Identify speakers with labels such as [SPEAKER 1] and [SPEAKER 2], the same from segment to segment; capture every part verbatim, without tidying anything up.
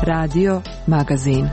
[SPEAKER 1] Radio Magazin.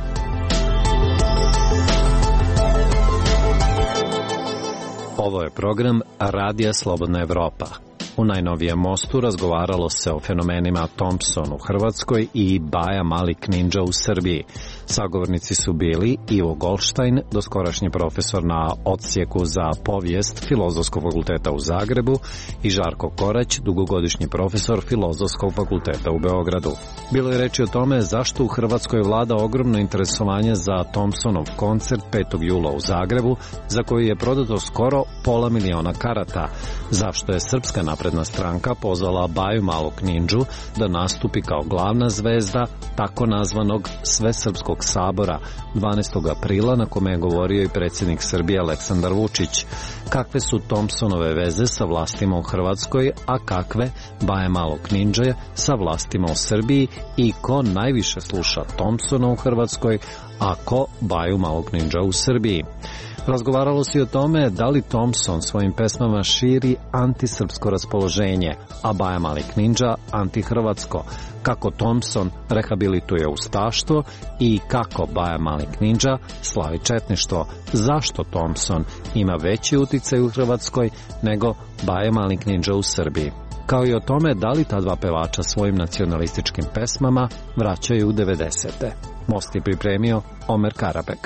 [SPEAKER 2] Ovo je program Radija Slobodna Evropa. U najnovijem mostu razgovaralo se o fenomenima Thompson u Hrvatskoj i Baja Malik Ninja u Srbiji. Sagovornici su bili Ivo Goldstein, doskorašnji profesor na odsjeku za povijest Filozofskog fakulteta u Zagrebu, i Žarko Korać, dugogodišnji profesor Filozofskog fakulteta u Beogradu. Bilo je reči o tome zašto u Hrvatskoj vlada ogromno interesovanje za Thompsonov koncert petog jula u Zagrebu, za koji je prodato skoro pola miliona karata, zašto je Srpska napredna stranka pozvala Baju Malog Ninđu da nastupi kao glavna zvezda tako nazvanog Svesrpskog sabora dvanaestog aprila, na kome je govorio i predsjednik Srbije Aleksandar Vučić. Kakve su Thompsonove veze sa vlastima u Hrvatskoj, a kakve Baje Malog Ninđe sa vlastima u Srbiji, i ko najviše sluša Thompsona u Hrvatskoj, a ko Baju Malog Ninđa u Srbiji. Razgovaralo se i o tome da li Thompson svojim pesmama širi antisrpsko raspoloženje, a Baja Malik Ninđa antihrvatsko, kako Thompson rehabilituje ustaštvo i kako Baja Malik Ninđa slavi četništvo, zašto Thompson ima veći uticaj u Hrvatskoj nego Baja Malik Ninđa u Srbiji, kao i o tome da li ta dva pevača svojim nacionalističkim pesmama vraćaju u devedesete. Most je pripremio Omer Karabek.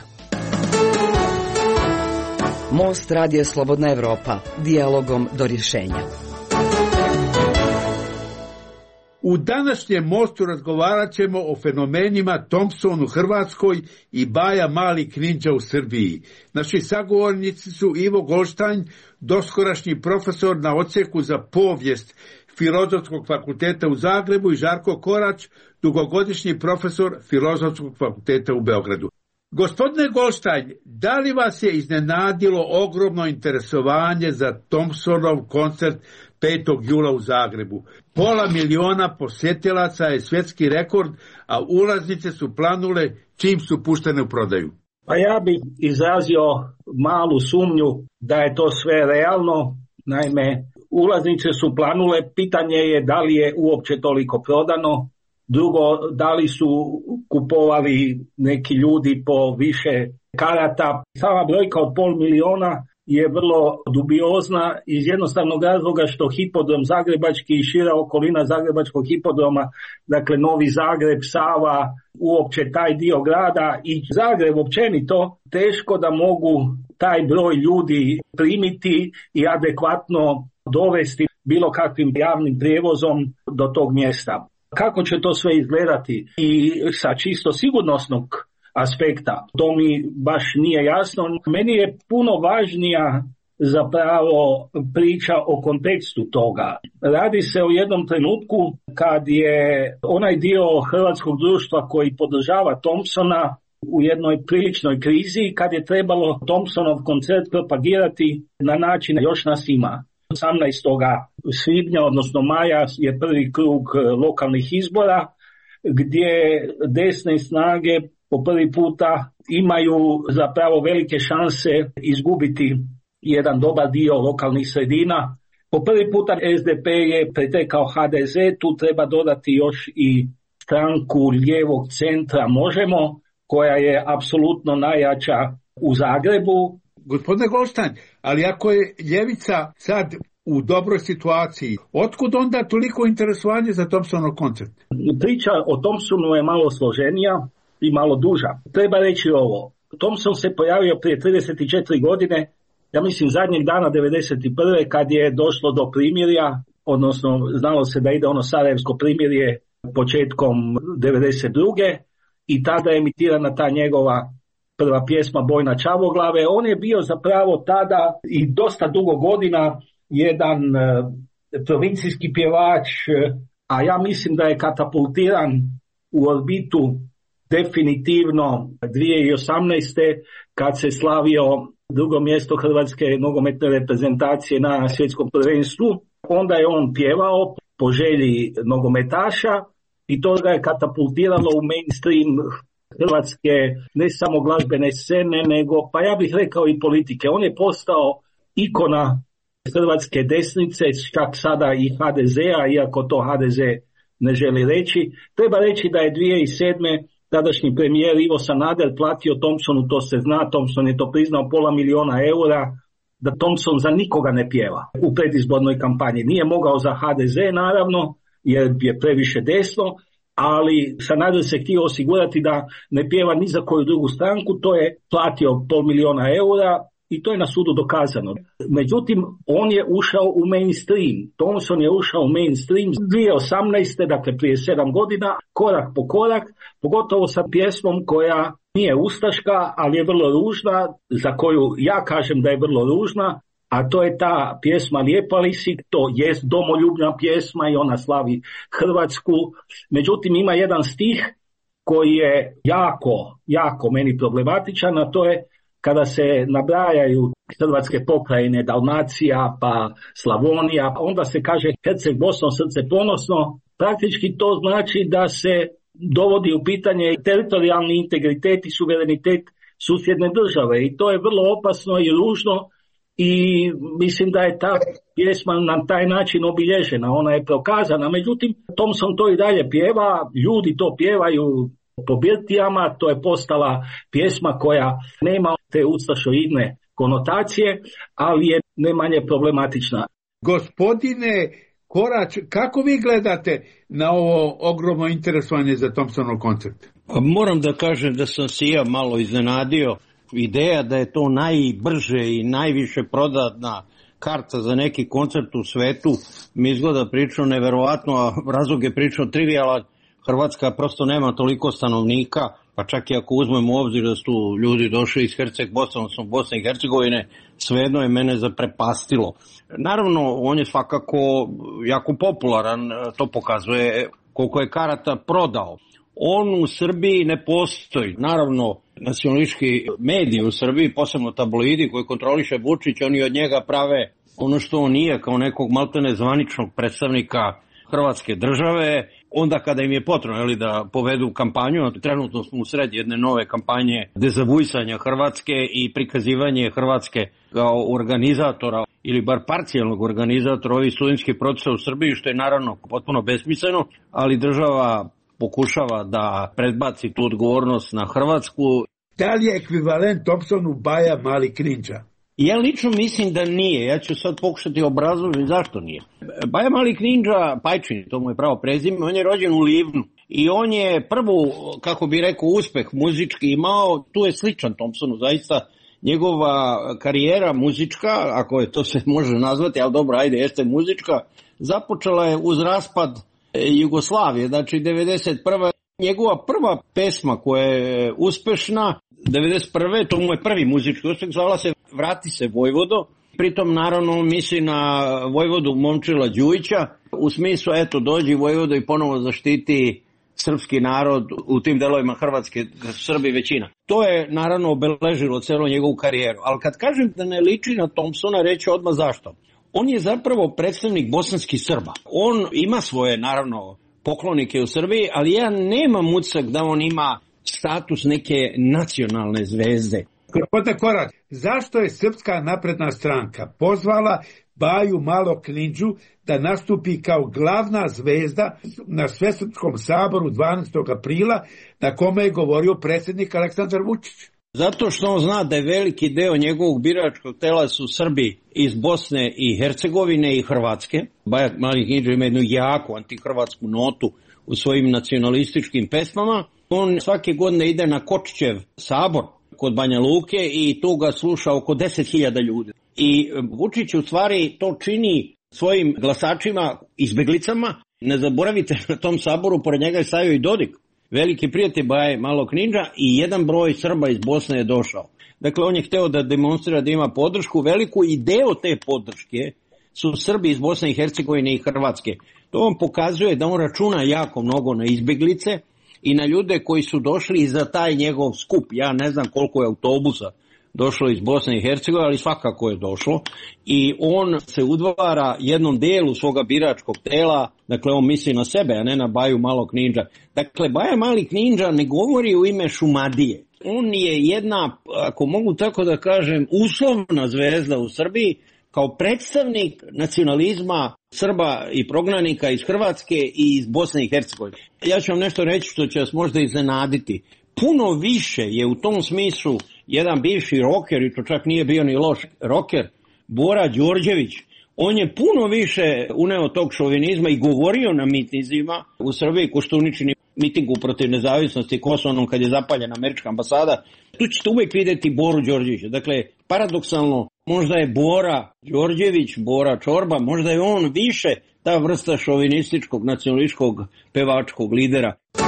[SPEAKER 3] Most Radija Slobodna Evropa, dijalogom do rješenja.
[SPEAKER 4] U današnjem mostu razgovarat ćemo o fenomenima Thompson u Hrvatskoj i Baja Malik Ninđa u Srbiji. Naši sagovornici su Ivo Goldstein, doskorašnji profesor na odsjeku za povijest Filozofskog fakulteta u Zagrebu, i Žarko Korać, dugogodišnji profesor Filozofskog fakulteta u Beogradu. Gospodine Goldstein, da li vas je iznenadilo ogromno interesovanje za Thompsonov koncert petog jula u Zagrebu? Pola miliona posjetilaca je svjetski rekord, a ulaznice su planule čim su puštene u prodaju.
[SPEAKER 5] Pa ja bih izrazio malu sumnju da je to sve realno. Naime, ulaznice su planule, pitanje je da li je uopće toliko prodano. Drugo, da li su kupovali neki ljudi po više karata. Sama brojka od pol miliona je vrlo dubiozna iz jednostavnog razloga što hipodrom zagrebački i šira okolina zagrebačkog hipodroma, dakle Novi Zagreb, Sava, uopće taj dio grada i Zagreb općenito, teško da mogu taj broj ljudi primiti i adekvatno dovesti bilo kakvim javnim prijevozom do tog mjesta. Kako će to sve izgledati i sa čisto sigurnosnog aspekta, to mi baš nije jasno. Meni je puno važnija zapravo priča o kontekstu toga. Radi se o jednom trenutku kad je onaj dio hrvatskog društva koji podržava Thompsona u jednoj priličnoj krizi, kad je trebalo Thompsonov koncert propagirati na način još nas ima. osamnaestog svibnja, odnosno maja, je prvi krug lokalnih izbora gdje desne snage po prvi puta imaju zapravo velike šanse izgubiti jedan dobar dio lokalnih sredina. Po prvi puta es de pe je pretekao ha de ze, tu treba dodati još i stranku lijevog centra Možemo, koja je apsolutno najjača u Zagrebu.
[SPEAKER 4] Gospodine Goldstein, ali ako je ljevica sad u dobroj situaciji, otkud onda toliko interesovanje za Thompsonov koncert?
[SPEAKER 5] Priča o Thompsonu je malo složenija i malo duža. Treba reći ovo. Thompson se pojavio prije trideset četiri godine, ja mislim zadnjeg dana devedeset prve kad je došlo do primirja, odnosno znalo se da ide ono sarajevsko primirje početkom devedeset druge i tada je emitirana ta njegova prva pjesma Bojna Čavoglave. On je bio zapravo tada i dosta dugo godina jedan uh, provincijski pjevač, uh, a ja mislim da je katapultiran u orbitu definitivno dvije tisuće osamnaeste kad se slavio drugo mjesto hrvatske nogometne reprezentacije na svjetskom prvenstvu. Onda je on pjevao po želji nogometaša i to ga je katapultiralo u mainstream hrvatske ne samo glazbene scene, nego pa ja bih rekao i politike. On je postao ikona hrvatske desnice, čak sada i ha de zea, iako to ha de ze ne želi reći. Treba reći da je dvije tisuće sedme tadašnji premijer Ivo Sanader platio Thompsonu, to se zna, Thompson je to priznao, pola miliona eura, da Thompson za nikoga ne pjeva u predizbornoj kampanji. Nije mogao za ha de ze naravno, jer je previše desno, ali Sanader se htio osigurati da ne pjeva ni za koju drugu stranku, to je platio pol miliona eura i to je na sudu dokazano. Međutim, on je ušao u mainstream. Thompson je ušao u mainstream dvije tisuće osamnaeste. dakle prije sedam godina, korak po korak, pogotovo sa pjesmom koja nije ustaška, ali je vrlo ružna, za koju ja kažem da je vrlo ružna, a to je ta pjesma Lijepa li si, to jest domoljubna pjesma i ona slavi Hrvatsku. Međutim, ima jedan stih koji je jako, jako meni problematičan, a to je kada se nabrajaju hrvatske pokrajine, Dalmacija, pa Slavonija, onda se kaže Herceg Bosno, srce ponosno. Praktički to znači da se dovodi u pitanje teritorijalni integritet i suverenitet susjedne države. I to je vrlo opasno i ružno i mislim da je ta pjesma na taj način obilježena, ona je prokazana. Međutim, Thompson to i dalje pjeva, ljudi to pjevaju po birtijama, to je postala pjesma koja nema te ustašoidne konotacije, ali je ne manje problematična.
[SPEAKER 4] Gospodine Korać, kako vi gledate na ovo ogromno interesovanje za Thompsonov koncert?
[SPEAKER 6] Moram da kažem da sam se ja malo iznenadio. Ideja da je to najbrže i najviše prodatna karta za neki koncert u svetu mi izgleda pričao neverovatno, a razlog je pričao trivijalan. Hrvatska prosto nema toliko stanovnika, pa čak i ako uzmemo u obzir da su ljudi došli iz Herceg Bosne, odnosno Bosne i Hercegovine, svejedno je mene zaprepastilo. Naravno, on je svakako jako popularan, to pokazuje koliko je karata prodao. On u Srbiji ne postoji. Naravno, nacionalistički mediji u Srbiji, posebno tabloidi koji kontroliše Vučić, oni od njega prave ono što on nije, kao nekog maltene zvaničnog predstavnika Hrvatske države, onda kada im je potrebno jeli, da povedu kampanju. Trenutno smo u sred jedne nove kampanje dezavuisanja Hrvatske i prikazivanje Hrvatske kao organizatora ili bar parcijalnog organizatora ovih studentskih procesa u Srbiji, što je naravno potpuno besmisleno, ali država pokušava da predbaci tu odgovornost na Hrvatsku.
[SPEAKER 4] Da li je ekvivalent Thompsonu Baja Mali Knindža?
[SPEAKER 6] Ja lično mislim da nije. Ja ću sad pokušati obrazložiti zašto nije. Baja Mali Knindža, Pajčin, to mu je pravo prezime, on je rođen u Livnu i on je prvu, kako bi rekao, uspeh muzički imao, tu je sličan Thompsonu, zaista njegova karijera muzička, ako je to se može nazvati, ali dobro, ajde, jeste muzička, započela je uz raspad Jugoslavije, znači devedeset prve. Njegova prva pesma koja je uspešna, devedeset prve. to mu je prvi muzički uspeh, zvala se Vrati se Vojvodo, pritom naravno misli na Vojvodu Momčila Đujića, u smislu eto dođi Vojvodo i ponovo zaštiti srpski narod u tim delovima Hrvatske, Srbi većina. To je naravno obeležilo celu njegovu karijeru, ali kad kažem da ne liči na Thompsona, reći odmah zašto. On je zapravo predstavnik bosanskih Srba. On ima svoje, naravno, poklonike u Srbiji, ali ja nemam utisak da on ima status neke nacionalne zvezde.
[SPEAKER 4] Gospodine Korać, zašto je Srpska napredna stranka pozvala Baju Malog Knindžu da nastupi kao glavna zvezda na Svesrpskom saboru dvanaestog aprila na kome je govorio predsjednik Aleksandar Vučić?
[SPEAKER 6] Zato što on zna da je veliki deo njegovog biračkog tela su Srbi iz Bosne i Hercegovine i Hrvatske. Baja Mali Knindža ima jednu jaku antihrvatsku notu u svojim nacionalističkim pesmama. On svake godine ide na Kočićev sabor kod Banja Luke i tu ga sluša oko deset hiljada ljudi. I Vučić u stvari to čini svojim glasačima, izbeglicama. Ne zaboravite, na tom saboru pored njega je stajao i Dodik, veliki prijatelj Baje Malog Knindža, i jedan broj Srba iz Bosne je došao. Dakle, on je hteo da demonstrira da ima podršku veliku i deo te podrške su Srbi iz Bosne i Hercegovine i Hrvatske. To vam pokazuje da on računa jako mnogo na izbeglice i na ljude koji su došli za taj njegov skup. Ja ne znam koliko je autobusa došlo iz Bosne i Hercegovine, ali svakako je došlo. I on se udvara jednom delu svoga biračkog tela, dakle on misli na sebe, a ne na Baju Malog Knindža. Dakle, Baja Mali Knindža ne govori u ime Šumadije. On je jedna, ako mogu tako da kažem, uslovna zvezda u Srbiji, kao predstavnik nacionalizma Srba i prognanika iz Hrvatske i iz Bosne i Hercegovine. Ja ću vam nešto reći što će vas možda iznenaditi. Puno više je u tom smislu jedan bivši roker, i to čak nije bio ni loš roker, Bora Đorđević. On je puno više uneo tog šovinizma i govorio na mitinzima u Srbiji, Koštuničini mitingu protiv nezavisnosti Kosovom kad je zapaljena američka ambasada. Tu ćete uvijek vidjeti Boru Đorđevića. Dakle, paradoksalno, možda je Bora Đorđević, Bora Čorba, možda je on više ta vrsta šovinističkog, nacionalističkog, pevačkog lidera.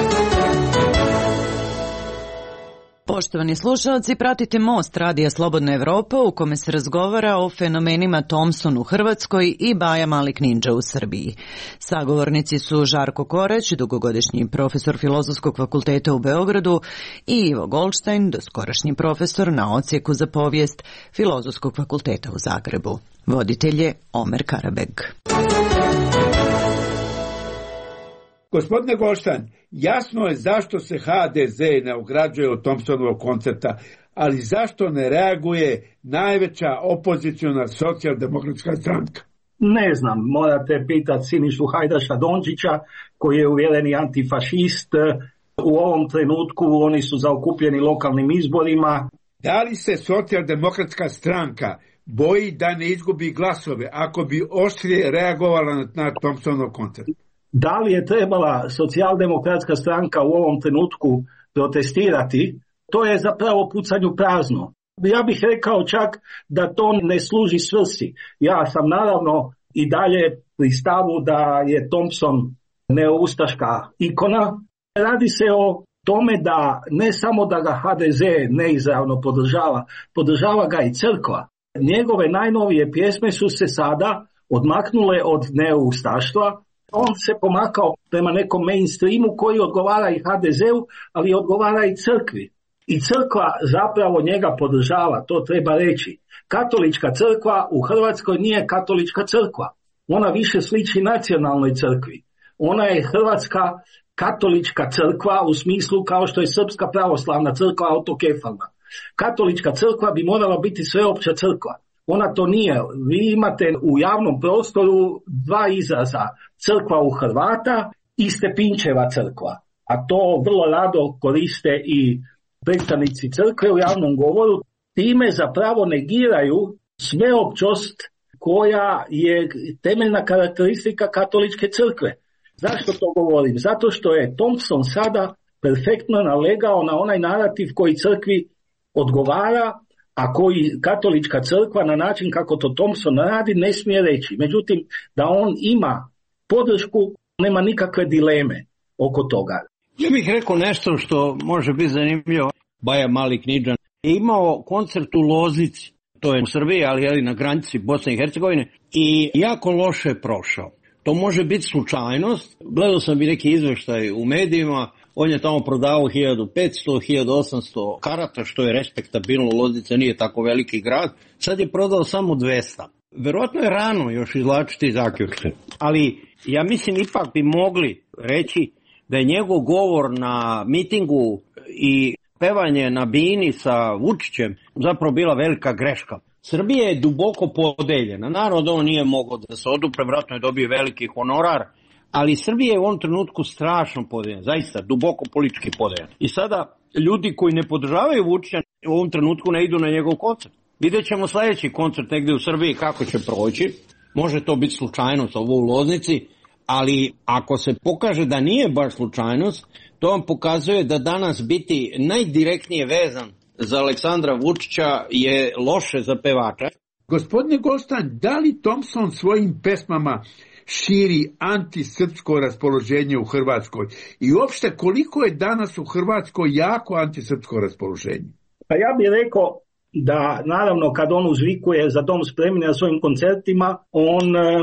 [SPEAKER 1] Poštovani slušalci, pratite Most Radija Slobodna Evropa u kome se razgovara o fenomenima Thompson u Hrvatskoj i Baja Malik Ninja u Srbiji. Sagovornici su Žarko Korać, dugogodišnji profesor Filozofskog fakulteta u Beogradu, i Ivo Goldstein, doskorašnji profesor na odsjeku za povijest Filozofskog fakulteta u Zagrebu. Voditelj je Omer Karabeg.
[SPEAKER 4] Gospodine Goldstein, jasno je zašto se ha de ze ne ograđuje od Thompsonovog koncepta, ali zašto ne reaguje najveća opoziciona socijaldemokratska stranka?
[SPEAKER 5] Ne znam, morate pitati Sinišu Hajdaša Dončića, koji je uvjereni antifašist. U ovom trenutku oni su zaokupljeni lokalnim izborima.
[SPEAKER 4] Da li se socijaldemokratska stranka boji da ne izgubi glasove ako bi oštrije reagovala na, na Thompsonov koncept?
[SPEAKER 5] Da li je trebala socijaldemokratska stranka u ovom trenutku protestirati, to je zapravo pucanju prazno. Ja bih rekao čak da to ne služi svrsi. Ja sam naravno i dalje pri stavu da je Thompson neoustaška ikona. Radi se o tome da ne samo da ga ha de ze neizravno podržava, podržava ga i crkva. Njegove najnovije pjesme su se sada odmaknule od neoustaštva. On se pomakao prema nekom mainstreamu koji odgovara i ha de zeu, ali odgovara i crkvi. I crkva zapravo njega podržava, to treba reći. Katolička crkva u Hrvatskoj nije katolička crkva. Ona više sliči nacionalnoj crkvi. Ona je hrvatska katolička crkva u smislu kao što je srpska pravoslavna crkva autokefalna. Katolička crkva bi morala biti sveopća crkva. Ona to nije. Vi imate u javnom prostoru dva izraza. Crkva u Hrvata i Stepinčeva crkva. A to vrlo rado koriste i predstavnici crkve u javnom govoru. Time zapravo negiraju sveopćost koja je temeljna karakteristika katoličke crkve. Zašto to govorim? Zato što je Thompson sada perfektno nalegao na onaj narativ koji crkvi odgovara, a koji katolička crkva na način kako to Thompson radi ne smije reći. Međutim, da on ima podršku, nema nikakve dileme oko toga.
[SPEAKER 6] Ja bih rekao nešto što može biti zanimljivo. Baja Malik Ninja je imao koncert u Loznici, to je u Srbiji, ali je na granici Bosne i Hercegovine, i jako loše je prošao. To može biti slučajnost. Gledao sam i neki izveštaj u medijima. On je tamo prodavao hiljadu petsto do hiljadu osamsto karata, što je respektabilno. Loznica nije tako veliki grad. Sad je prodao samo dvesta. Verovatno je rano još izvlačiti zaključke. Ali ja mislim ipak bi mogli reći da je njegov govor na mitingu i pevanje na bini sa Vučićem zapravo bila velika greška. Srbija je duboko podeljena. Naravno, on nije mogao da se odupre, vjerojatno je dobio veliki honorar, ali Srbija je u ovom trenutku strašno podeljena, zaista duboko politički podeljena. I sada ljudi koji ne podržavaju Vučića u ovom trenutku ne idu na njegov koncert. Vidjet ćemo sljedeći koncert negdje u Srbiji kako će proći. Može to biti slučajnost ovo u Loznici, ali ako se pokaže da nije baš slučajnost, to vam pokazuje da danas biti najdirektnije vezan za Aleksandra Vučića je loše za pevača.
[SPEAKER 4] Gospodine Goldstein, da li Thompson svojim pesmama širi antisrpsko raspoloženje u Hrvatskoj? I uopšte koliko je danas u Hrvatskoj jako antisrpsko raspoloženje?
[SPEAKER 5] Pa ja bih rekao da naravno kad on uzvikuje Za dom spremni na svojim koncertima, on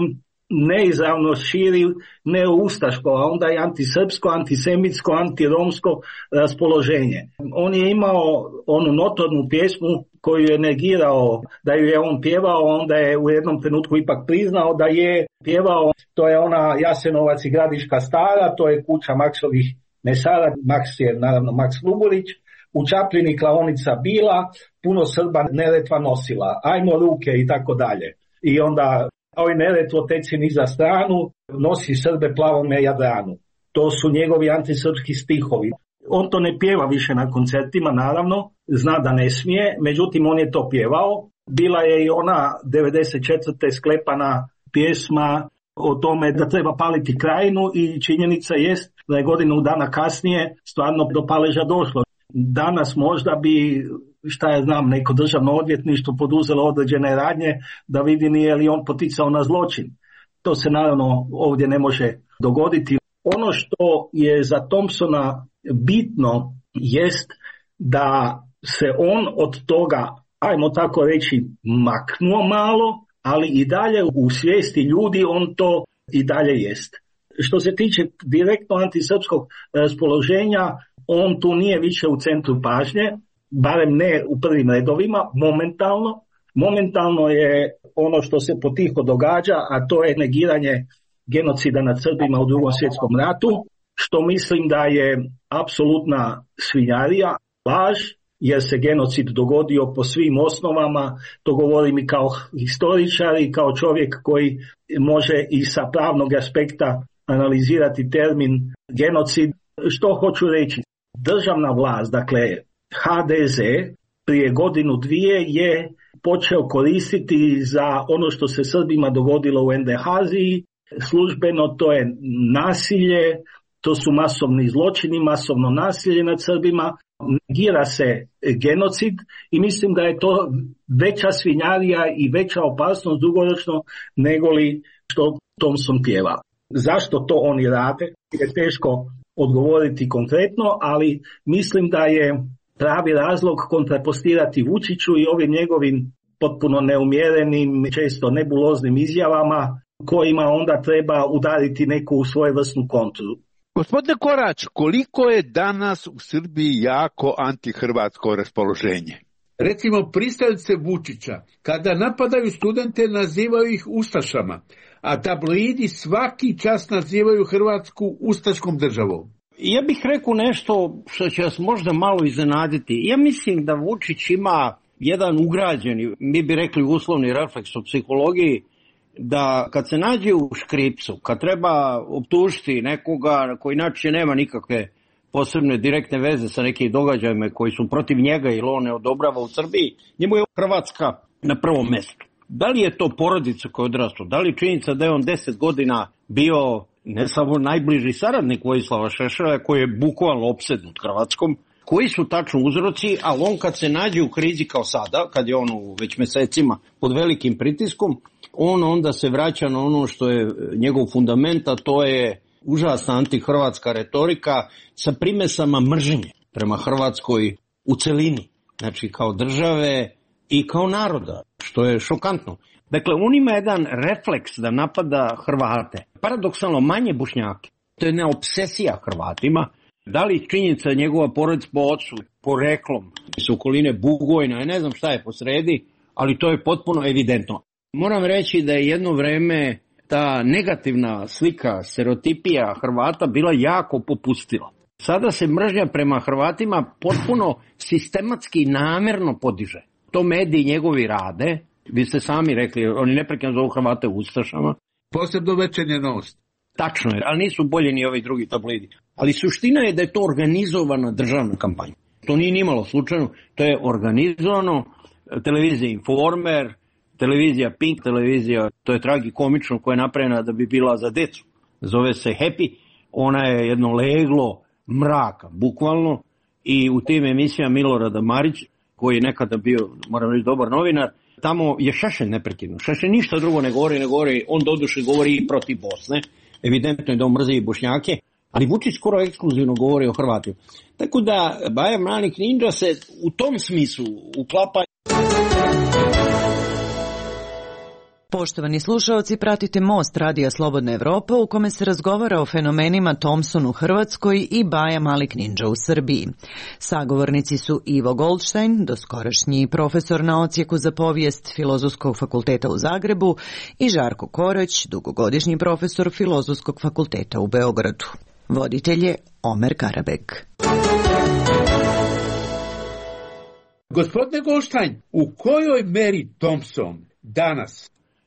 [SPEAKER 5] neizravno širi neoustaško, a onda i antisrpsko, antisemitsko, antiromsko raspoloženje. On je imao onu notornu pjesmu koju je negirao da ju je on pjevao, onda je u jednom trenutku ipak priznao da je pjevao. To je ona Jasenovac i Gradiška stara, to je kuća Maksovih mesara, Maks je naravno Maks Luburić. U Čapljini klaonica bila, puno Srba Neretva nosila, ajmo ruke i tako dalje. i onda oj Neretvo teci niza stranu, nosi Srbe plavome Jadranu. To su njegovi antisrpski stihovi. On to ne pjeva više na koncertima, naravno, zna da ne smije, međutim on je to pjevao. Bila je i ona devedeset četvrte sklepana pjesma o tome da treba paliti Krajinu i činjenica jest da je godinu dana kasnije stvarno do paleža došlo. Danas možda bi, šta ja znam, neko državno odvjetništvo poduzelo određene radnje da vidi nije li on poticao na zločin. To se naravno ovdje ne može dogoditi. Ono što je za Thompsona bitno jest da se on od toga, ajmo tako reći, maknuo malo, ali i dalje u svijesti ljudi on to i dalje jest. Što se tiče direktno antisrpskog raspoloženja, on tu nije više u centru pažnje, barem ne u prvim redovima, momentalno. Momentalno je ono što se potiho događa, a to je negiranje genocida nad Srbima u Drugom svjetskom ratu, što mislim da je apsolutna svinjarija, laž, jer se genocid dogodio po svim osnovama. To govorim i kao historičar i kao čovjek koji može i sa pravnog aspekta analizirati termin genocid. Što hoću reći? Državna vlast, dakle ha de ze, prije godinu dvije je počeo koristiti za ono što se Srbima dogodilo u Endehaziji. Službeno to je nasilje, to su masovni zločini, masovno nasilje nad Srbima, negira se genocid i mislim da je to veća svinjarija i veća opasnost dugoročno nego li što Thompson pjeva. Zašto to oni rade? Je teško odgovoriti konkretno, ali mislim da je pravi razlog kontrapostirati Vučiću i ovim njegovim potpuno neumjerenim, često nebuloznim izjavama kojima onda treba udariti neku svojevrsnu kontru.
[SPEAKER 4] Gospodine Korać, koliko je danas u Srbiji jako antihrvatsko raspoloženje? Recimo, pristalice Vučića, kada napadaju studente, nazivaju ih ustašama, a tabloidi svaki čas nazivaju Hrvatsku ustaškom državom.
[SPEAKER 6] Ja bih rekao nešto što će vas možda malo iznenaditi. Ja mislim da Vučić ima jedan ugrađeni, mi bi rekli uslovni refleks u psihologiji, da kad se nađe u škripcu, kad treba optužiti nekoga koji inače nema nikakve posebne direktne veze sa nekim događajima koji su protiv njega ili on ne odobrava u Srbiji, njemu je Hrvatska na prvom mjestu. Da li je to porodica koja je odrastao, da li činjenica da je on deset godina bio ne samo najbliži saradnik Vojislava Šešelja koji je bukvalno opsednut Hrvatskom, koji su tačno uzroci, ali on kad se nađe u krizi kao sada, kad je on već mjesecima pod velikim pritiskom, on onda se vraća na ono što je njegov fundament, a to je užasna antihrvatska retorika sa primesama mržnje prema Hrvatskoj u celini, znači kao države i kao naroda, što je šokantno. Dakle, on ima jedan refleks da napada Hrvate, paradoksalno manje Bošnjake. To je jedna obsesija Hrvatima. Da li činjenica njegova porodica po ocu, poreklom, iz okoline Bugojna, ja ne znam šta je posredi, ali to je potpuno evidentno. Moram reći da je jedno vreme ta negativna slika, stereotipija Hrvata bila jako popustila. Sada se mržnja prema Hrvatima potpuno sistematski i namjerno podiže. To mediji njegovi rade, vi ste sami rekli, oni neprekidno zovu Hrvate ustašama.
[SPEAKER 4] Posebno Večernja Novost.
[SPEAKER 6] Tačno je, ali nisu bolji ni ovi drugi tabloidi. Ali suština je da je to organizovana državna kampanja. To nije nimalo slučajno, to je organizovano, televizija Informer, televizija Pink, televizija, to je tragikomično, koja je napravljena da bi bila za decu. Zove se Happy, ona je jedno leglo mraka, bukvalno, i u tim emisijama Milorada Marić, koji je nekada bio, moram reći, dobar novinar, tamo je Šešelj neprekidno. Šešelj ništa drugo ne govori, ne govori, on doduše govori i protiv Bosne, evidentno je da on mrzi i Bošnjake, ali Vučić skoro ekskluzivno govori o Hrvatima. Tako da Baja Mali Knindža se u tom smislu uklapa.
[SPEAKER 1] Poštovani slušaoci, pratite Most Radija Slobodna Evropa u kome se razgovara o fenomenima Thompson u Hrvatskoj i Baja Mali Knindža u Srbiji. Sagovornici su Ivo Goldstein, doskorašnji profesor na odsjeku za povijest Filozofskog fakulteta u Zagrebu, i Žarko Korać, dugogodišnji profesor Filozofskog fakulteta u Beogradu. Voditelj je Omer Karabek.
[SPEAKER 4] Gospodine Goldstein, u kojoj meri Thompson danas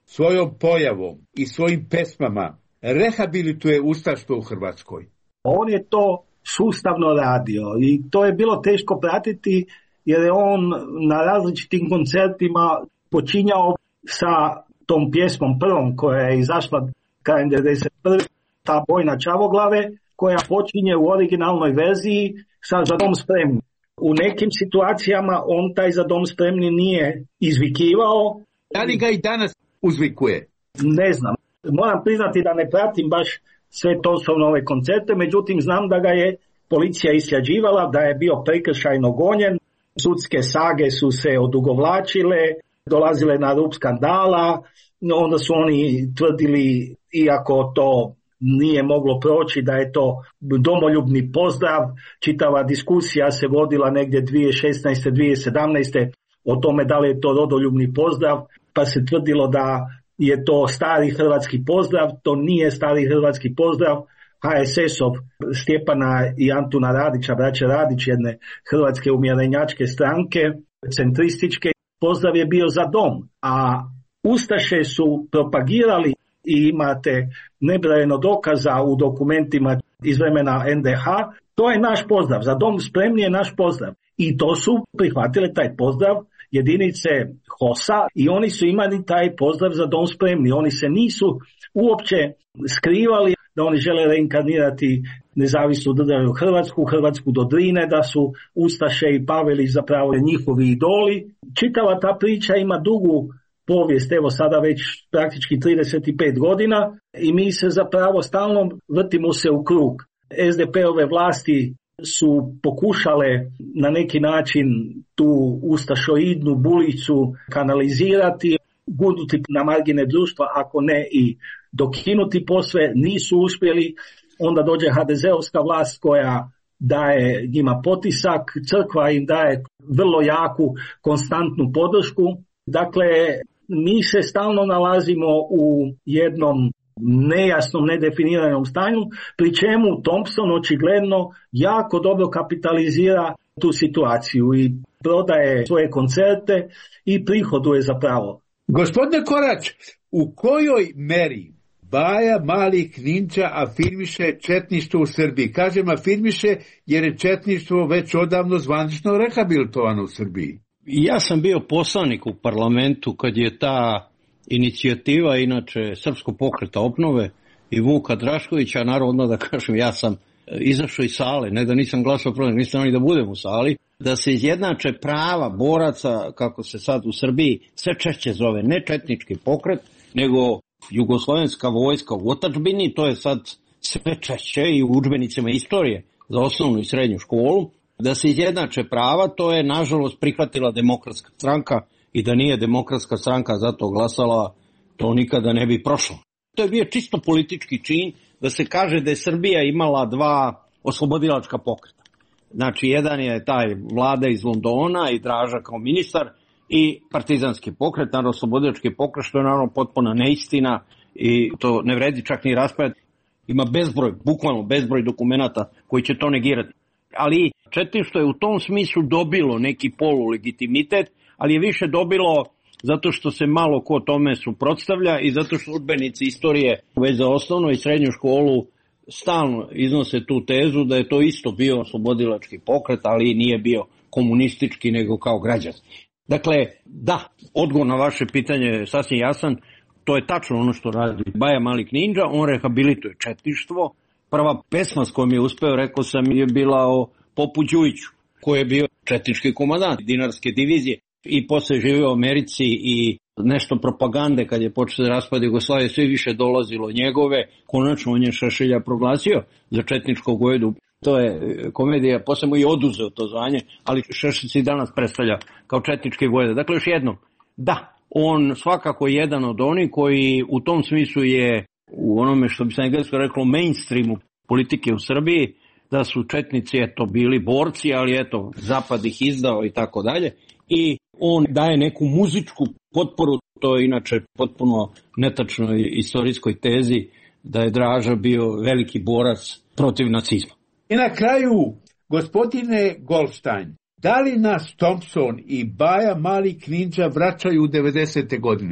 [SPEAKER 4] svojom pojavom i svojim pesmama rehabilituje ustaštvo u Hrvatskoj?
[SPEAKER 5] On je to sustavno radio i to je bilo teško pratiti jer je on na različitim koncertima počinjao sa tom pjesmom prvom koja je izašla krajem devedeset prve. Ta Bojna Čavoglave koja počinje u originalnoj verziji sa Za dom spremni. U nekim situacijama on taj Za dom spremni nije izvikivao.
[SPEAKER 4] Da li ga i danas uzvikuje?
[SPEAKER 5] Ne znam. Moram priznati da ne pratim baš sve Thompsonove koncerte, međutim znam da ga je policija istraživala, da je bio prekršajno gonjen, sudske sage su se odugovlačile, dolazile na rub skandala, onda su oni tvrdili, iako to nije moglo proći, da je to domoljubni pozdrav. Čitava diskusija se vodila negdje dvije tisuće šesnaeste. dvije tisuće sedamnaeste. o tome da li je to rodoljubni pozdrav, pa se tvrdilo da je to stari hrvatski pozdrav. To nije stari hrvatski pozdrav. H S S-ov Stjepana i Antuna Radića, braća Radić, jedne hrvatske umjerenjačke stranke, centrističke, pozdrav je bio Za dom, a ustaše su propagirali i imate nebrojeno dokaza u dokumentima iz vremena N D H, to je naš pozdrav, Za dom spremni je naš pozdrav. I to su prihvatile taj pozdrav jedinice H O S-a i oni su imali taj pozdrav Za dom spremni. Oni se nisu uopće skrivali da oni žele reinkarnirati nezavisnu državu Hrvatsku, Hrvatsku do Drine, da su ustaše i Pavelić zapravo njihovi idoli. Čitava ta priča ima dugu povijest, evo sada već praktički trideset pet godina i mi se zapravo stalno vrtimo se u krug. S D P-ove vlasti su pokušale na neki način tu ustašoidnu bulicu kanalizirati, gurnuti na margine društva, ako ne i dokinuti posve, nisu uspjeli. Onda dođe H D Z-ovska vlast koja daje njima potisak, crkva im daje vrlo jaku, konstantnu podršku. Dakle, mi se stalno nalazimo u jednom nejasnom, nedefiniranom stanju, pri čemu Thompson očigledno jako dobro kapitalizira tu situaciju i prodaje svoje koncerte i prihoduje zapravo.
[SPEAKER 4] Gospodine Korać, u kojoj meri Baja Mali Knindža afirmiše četništvo u Srbiji? Kažem afirmiše jer je četništvo već odavno zvanično rehabilitovano u Srbiji.
[SPEAKER 6] Ja sam bio poslanik u parlamentu kad je ta inicijativa, inače Srpskog pokreta obnove i Vuka Draškovića, naravno da kažem, ja sam izašao iz sale, ne da nisam glasao protiv, nisam ni da budem u sali, da se izjednače prava boraca, kako se sad u Srbiji sve češće zove, ne četnički pokret, nego jugoslovenska vojska u otadžbini, to je sad sve češće i u udžbenicima istorije za osnovnu i srednju školu, da se izjednače prava, to je nažalost prihvatila Demokratska stranka i da nije Demokratska stranka zato glasala, to nikada ne bi prošlo. To je bio čisto politički čin da se kaže da je Srbija imala dva oslobodilačka pokreta. Znači, jedan je taj Vlada iz Londona i Draža kao ministar i partizanski pokret, naravno oslobodilački pokret, što je naravno potpuna neistina i to ne vredi čak ni raspravljati. Ima bezbroj, bukvalno bezbroj dokumenata koji će to negirati. Ali četništvo je u tom smislu dobilo neki polulegitimitet, ali je više dobilo zato što se malo ko tome suprotstavlja i zato što udžbenici istorije već za osnovnu i srednju školu stalno iznose tu tezu da je to isto bio oslobodilački pokret, ali nije bio komunistički nego kao građanski. Dakle, da, odgovor na vaše pitanje je sasvim jasan, to je tačno ono što radi Baja Mali Knindža, on rehabilituje četništvo. Prva pesma s kojom je uspeo, rekao sam, je bila o Popu Đujiću, koji je bio četnički komandant dinarske divizije i posle živio u Americi i nešto propagande kad je počeo raspad Jugoslavije, sve više dolazilo njegove, konačno on je Šešelja proglasio za četničkog vojvodu. To je komedija, posle mu i oduzeo to zvanje, ali Šešelj se i danas predstavlja kao četnički vojvoda. Dakle, još jednom, da, on svakako je jedan od onih koji u tom smislu je u onome što bi se englesko reklo mainstreamu politike u Srbiji, da su četnici eto bili borci, ali eto zapad ih izdao i tako dalje. I on daje neku muzičku potporu, to je inače potpuno netačnoj istorijskoj tezi da je Draža bio veliki borac protiv nacizma.
[SPEAKER 4] I na kraju, gospodine Goldstein, da li nas Thompson i Baja Mali Knindža vraćaju u devedesete godine?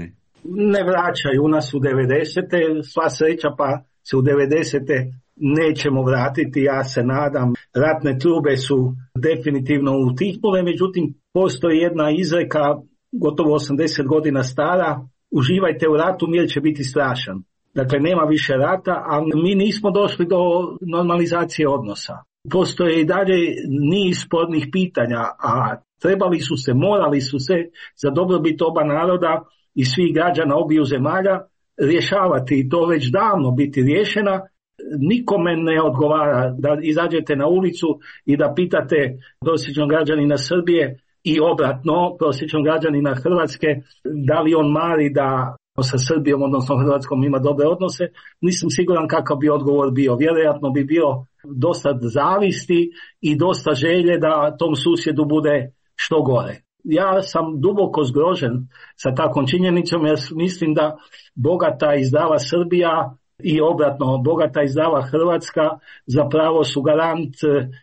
[SPEAKER 5] ne vraćaju nas u devedesete, sva sreća pa se u devedesete nećemo vratiti, ja se nadam. Ratne trube su definitivno utihnule, međutim postoji jedna izreka gotovo osamdeset godina stara: uživajte u ratu, mir će biti strašan. Dakle, nema više rata, ali mi nismo došli do normalizacije odnosa. Postoje i dalje niz spornih pitanja, a trebali su se, morali su se za dobrobit oba naroda i svih građana obiju zemalja rješavati, i to već davno biti riješena. Nikome ne odgovara da izađete na ulicu i da pitate prosječnog građanina Srbije i obratno prosječnog građanina Hrvatske da li on mari da sa Srbijom, odnosno Hrvatskom, ima dobre odnose. Nisam siguran kakav bi odgovor bio. Vjerojatno bi bio dosta zavisti i dosta želje da tom susjedu bude što gore. Ja sam duboko zgrožen sa takvom činjenicom, jer mislim da bogata i zdrava Srbija i obratno bogata i zdrava Hrvatska zapravo su garant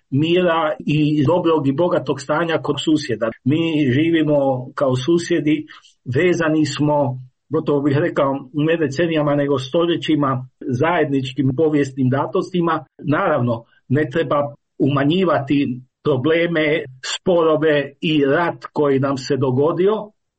[SPEAKER 5] mira i dobrog i bogatog stanja kod susjeda. Mi živimo kao susjedi, vezani smo, gotovo bih rekao, ne decenijama nego stoljećima, zajedničkim povijesnim datostima. Naravno, ne treba umanjivati probleme, sporove i rat koji nam se dogodio,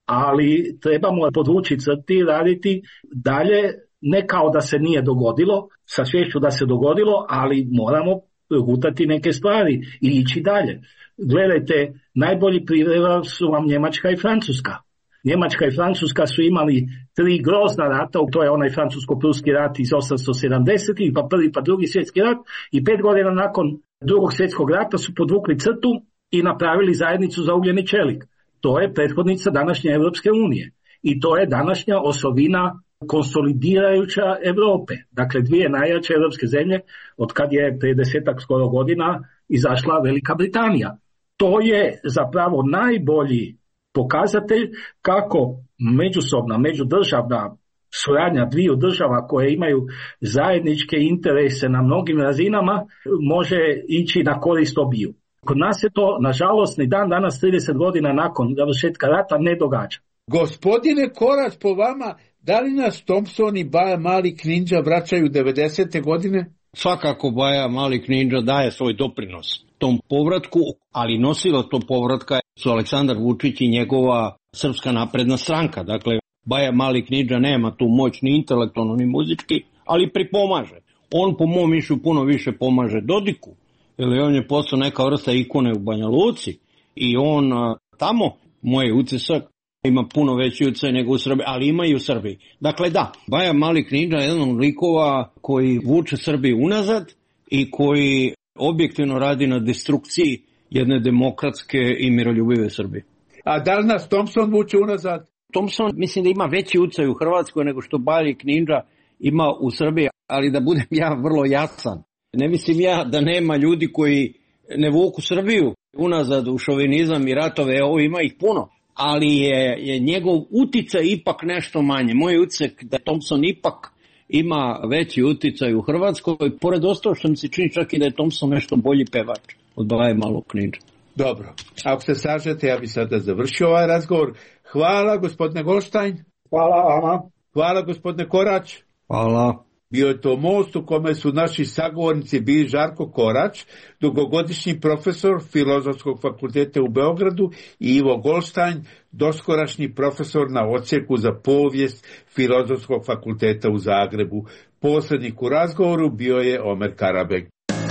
[SPEAKER 5] ali trebamo podvući crti i raditi dalje, ne kao da se nije dogodilo, sa svješću da se dogodilo, ali moramo progutati neke stvari i ići dalje. Gledajte, najbolji primjer su vam Njemačka i Francuska. Njemačka i Francuska su imali tri grozna rata, to je onaj francusko-pruski rat iz osamsto sedamdesetih, pa prvi pa drugi svjetski rat, i pet godina nakon drugog svjetskog rata su podvukli crtu i napravili zajednicu za ugljeni čelik. To je prethodnica današnje Europske unije i to je današnja osovina konsolidirajuća Europe. Dakle, dvije najjače europske zemlje od kad je prije desetak skoro godina izašla Velika Britanija. To je zapravo najbolji pokazatelj kako međusobna, međudržavna suradnja dviju država koje imaju zajedničke interese na mnogim razinama može ići na korist obiju. Kod nas je to, nažalost, ni dan danas, trideset godina nakon završetka rata, ne događa.
[SPEAKER 4] Gospodine Korać, po vama, da li nas Thompson i Baja Mali Knindža vraćaju devedesete godine?
[SPEAKER 6] Svakako Baja Mali Knindža daje svoj doprinos tom povratku, ali nosilo to povratka su Aleksandar Vučić i njegova Srpska napredna stranka. Dakle, Baja Mali Knindža nema tu moć ni intelektualno ni muzički, ali pripomaže. On po mom mišljenju puno više pomaže Dodiku, jer on je postao neka vrsta ikone u Banja Luci i on tamo, moj utisak, ima puno veći utjecaj nego u Srbiji, ali ima i u Srbiji. Dakle da, Baja Mali Knindža je jedan od likova koji vuče Srbiju unazad i koji objektivno radi na destrukciji jedne demokratske i miroljubive Srbije.
[SPEAKER 4] A da li nas Thompson vuče unazad?
[SPEAKER 6] Thompson mislim da ima veći utjecaj u Hrvatskoj nego što Baja Knindža ima u Srbiji, ali da budem ja vrlo jasan. Ne mislim ja da nema ljudi koji ne vuku Srbiju unazad u šovinizam i ratove, ovo ima ih puno, ali je, je njegov uticaj ipak nešto manje. Moj utisak da Thompson ipak ima veći uticaj u Hrvatskoj, pored ostalo što mi se čini čak i da je Thompson nešto bolji pevač od Baje Malog Knindže.
[SPEAKER 4] Dobro, ako se slažete, ja bih sada završio ovaj razgovor. Hvala, gospodine Goldstein.
[SPEAKER 5] Hvala vama.
[SPEAKER 4] Hvala, gospodine Korać.
[SPEAKER 6] Hvala.
[SPEAKER 4] Bio je to most u kome su naši sagovornici bili Žarko Korać, dugogodišnji profesor Filozofskog fakulteta u Beogradu, i Ivo Goldstein, doskorašnji profesor na odsjeku za povijest Filozofskog fakulteta u Zagrebu. Posrednik u razgovoru bio je Omer Karabek.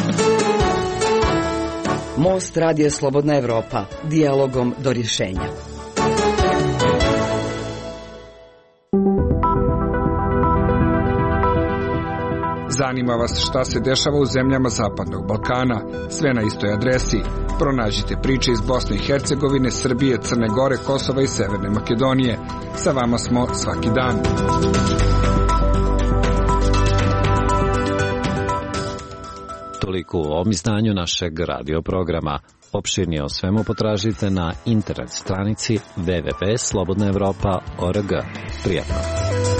[SPEAKER 3] Most Radija Slobodna Evropa, dijalogom do rješenja.
[SPEAKER 7] Zanima vas šta se dešava u zemljama Zapadnog Balkana? Sve na istoj adresi. Pronađite priče iz Bosne i Hercegovine, Srbije, Crne Gore, Kosova i Severne Makedonije. Sa vama smo svaki dan.
[SPEAKER 2] Toliko u ovom izdanju našeg radio programa. Opširnije o svemu potražite na internet stranici w w w tačka slobodna evropa tačka org. Prijatno.